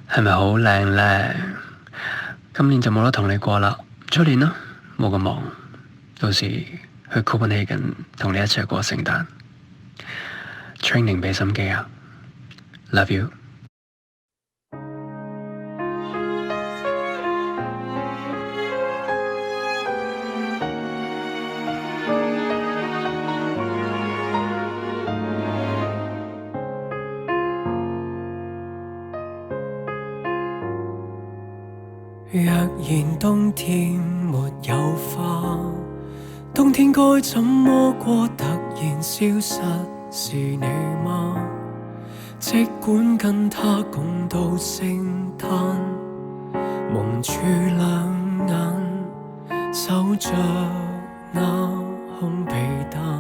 係咪好靚呢？今年就冇得同你過啦，出年啦，冇咁忙，到時去 Copenhagen 同你一齊過聖誕。Training 俾心機啊 ，Love you。 若然冬天沒有花，冬天該怎麼過？突然消失是你嗎？即管跟他共度聖誕，蒙住兩眼，守着那空被單。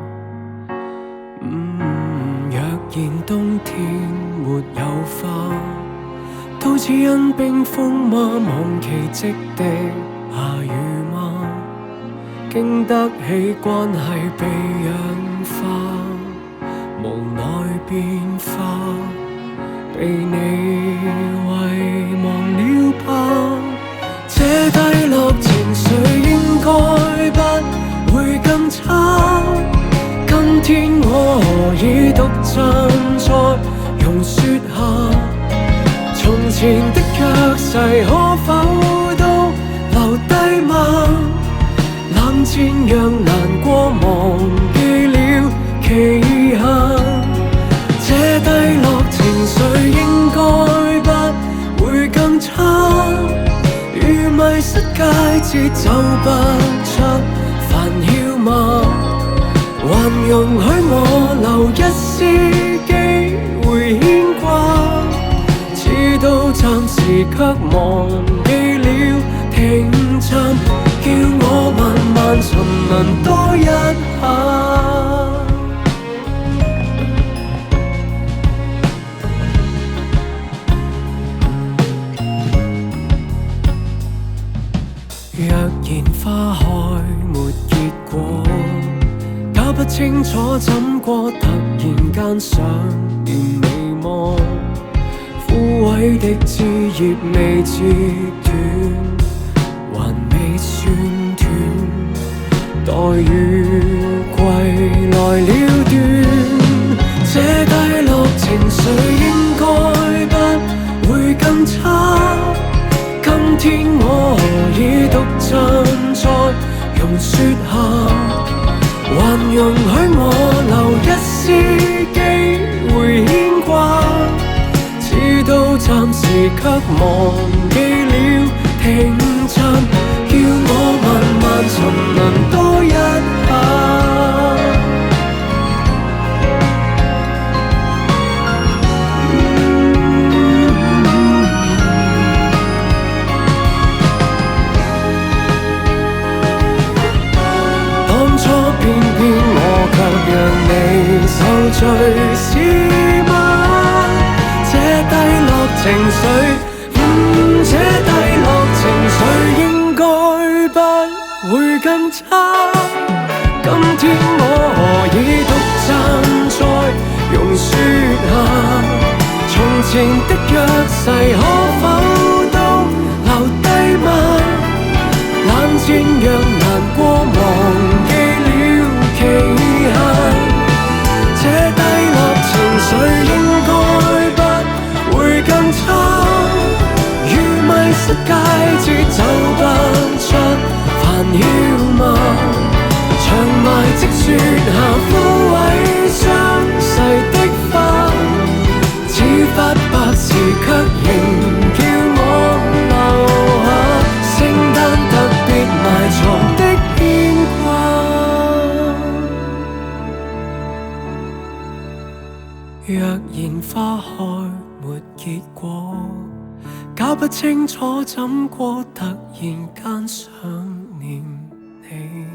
若然冬天沒有花，都只因冰封嗎？望奇蹟的下雨嗎？經得起關係被氧化，無奈變化，被你遺忘了吧？這低落情緒應該不會更差。今天我何以獨站在榕樹下？從前的約誓可否都留低嗎？冷戰讓難過忘記了期限，這低落情緒應該不會更差。如迷失界節走不出煩囂嗎？還容許我留一絲機會牽掛，直到暫時卻忘記了停站，叫我慢慢沉淪多一下。若然花開沒結果，搞不清楚怎過，突然間想念你麼？枯萎的枝葉未折斷，還未算斷，待雨季來了斷。這低落情緒應該不會更差。今天我何以獨站在榕樹下？還容許我留一絲機會牽掛，直到暫時卻忘記了停站，叫我慢慢沉淪多一下。當初偏偏我卻讓你受罪是嗎？這低落情緒，這低落情緒應該不會更差。今天我何以獨站在榕樹下？從前的約誓可否都留低嗎？冷戰讓難過忘記了期限，這低落情緒應該不會更差。如迷失界節走不出煩囂嗎？長埋積雪下枯萎傷逝的花，似髮白時卻仍叫我留下聖誕特別埋藏的牽掛。若然花開沒結果，搞不清楚怎過，突然間想念你。